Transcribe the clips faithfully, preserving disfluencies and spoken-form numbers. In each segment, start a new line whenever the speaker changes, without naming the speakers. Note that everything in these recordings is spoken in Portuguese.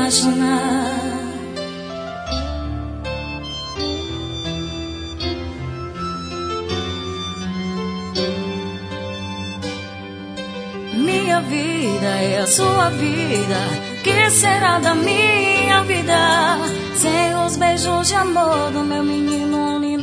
apaixonar. Minha vida é a sua vida, que será da minha vida sem os beijos de amor do meu menino lindo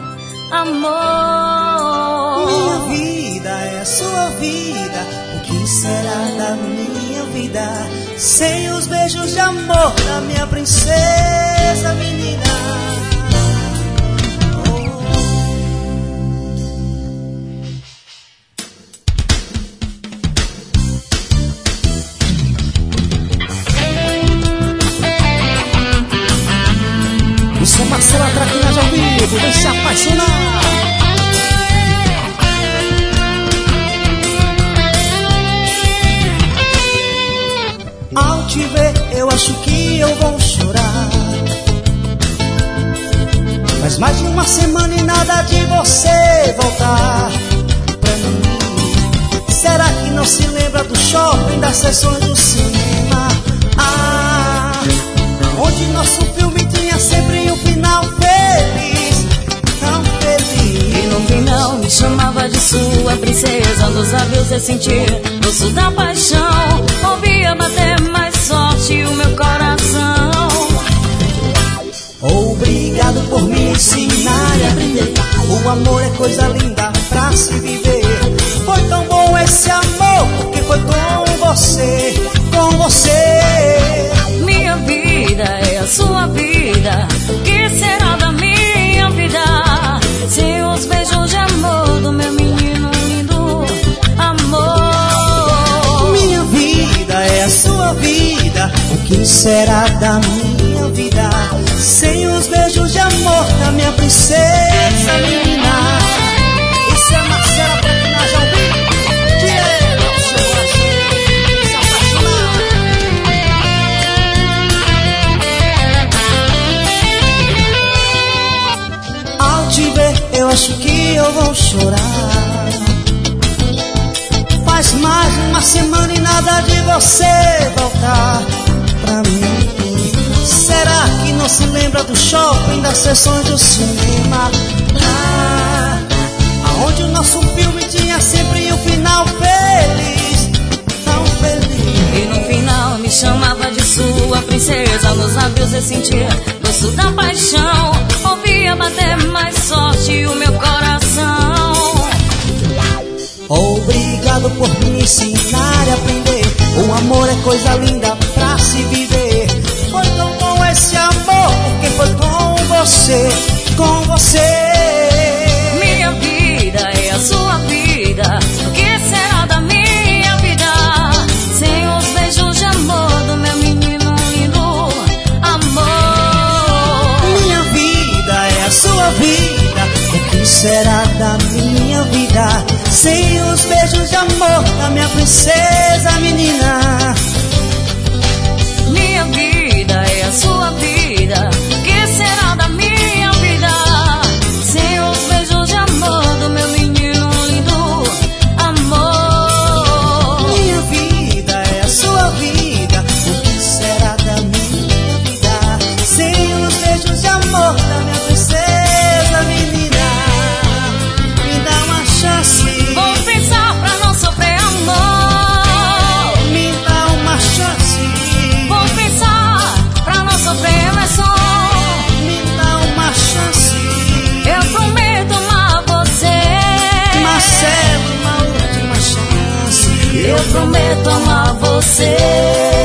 amor?
Minha vida é a sua vida, o que será da minha vida sem os beijos de amor da minha princesa menina?
Eu sou Marcelo Traquinagem ao vivo, vem se apaixonar.
Ao te ver, eu acho que eu vou chorar. Faz mais de uma semana e nada de você voltar pra mim. Será que não se lembra do shopping, das sessões do cinema? Ah, onde nosso filme tinha sempre um final feliz, tão feliz.
E no final me chamava de sua princesa, nos lábios eu sentia doce da paixão. Ouvia bater mais forte o meu coração.
Obrigado por me ensinar e aprender. O amor é coisa linda pra se viver. Foi tão bom esse amor, porque foi com você, com você.
Minha vida é a sua vida, que será da minha vida sem os beijos de amor do meu menino lindo amor?
Minha vida é a sua vida, o que será da minha vida sem os beijos de amor da minha princesa menina? Isso é Marcela Traquinagem ao vivo. Direto ao seu coração, se apaixonar. Ao te ver, eu acho que eu vou chorar. Faz mais de uma semana e nada de você voltar pra mim. Será que não se lembra do shopping, das sessões do cinema? Ah, aonde o nosso filme tinha sempre um final feliz, tão feliz.
E no final me chamava de sua princesa, nos lábios eu sentia doce da paixão. Ouvia bater mais forte o meu coração.
Obrigado por me ensinar e aprender. O amor é coisa linda pra se viver. Foi tão bom esse amor, porque foi com você, com você.
Minha vida é a sua vida, o que será da minha vida sem os beijos de amor do meu menino lindo amor?
Minha vida é a sua vida, o que será da minha vida sem os beijos de amor da minha princesa menina?
Minha vida é a sua vida, o que será da minha vida sem os beijos de amor do meu menino lindo amor?
Minha vida é a sua vida, o que será da minha vida sem os beijos de amor da minha princesa menina? Me dá uma chance.
Vou pensar pra não sofrer amor.
Me dá uma chance.
Vou pensar pra não sofrer emoção.
Me dá uma chance.
Eu prometo amar você.
Marcelo, uma última chance.
Eu prometo amar você.